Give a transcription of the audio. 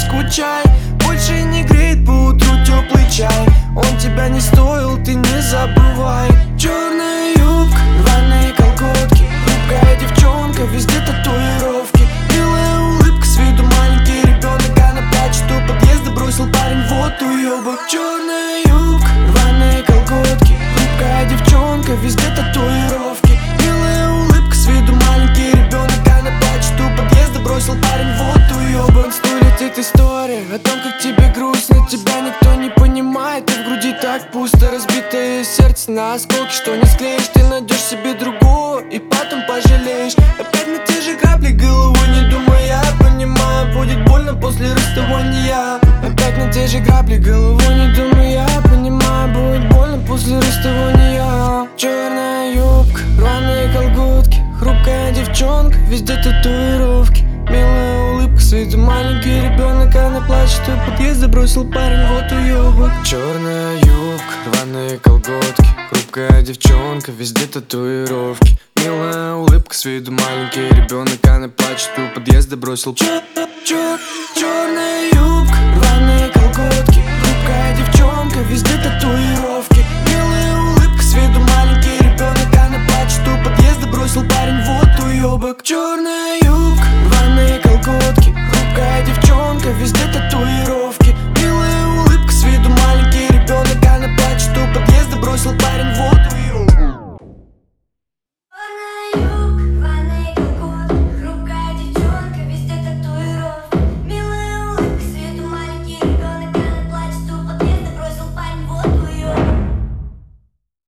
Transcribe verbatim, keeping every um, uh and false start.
скучай. Больше не греет по утру теплый чай. Он тебя не стоил, ты не забывай. Черная юбка, рваные колготки, хрупкая девчонка, везде татуировки. Милая улыбка, с виду маленький ребенок. Она плачет у подъезда, бросил парень, вот уебок. Черная юбка, рваные колготки, хрупкая девчонка, везде татуировки. Милая улыбка, с виду маленький ребенок. Она плачет у подъезда, бросил парень, вот уебок. Сто летит история о том, как тебе грустно, тебя никто не понимает, и в груди так пусто. Разбитое сердце на осколки, что не склеишь. Ты найдешь себе другого и потом пожалеешь. Опять на те же грабли, головой не думай, я понимаю, будет больно после расставания. Опять на те же грабли, головой не думай, я понимаю, будет больно после расставания. Черная юбка, рваные колготки, хрупкая девчонка, везде татуировки. Милая улыбка, с виду маленький ребенок. Она плачет у подъезда, бросил парень, вот уебок. Черная юбка, рваные колготки, хрупкая девчонка, везде татуировки. Милая улыбка, с виду маленький ребенок. Она плачет у подъезда, бросил чё, чё.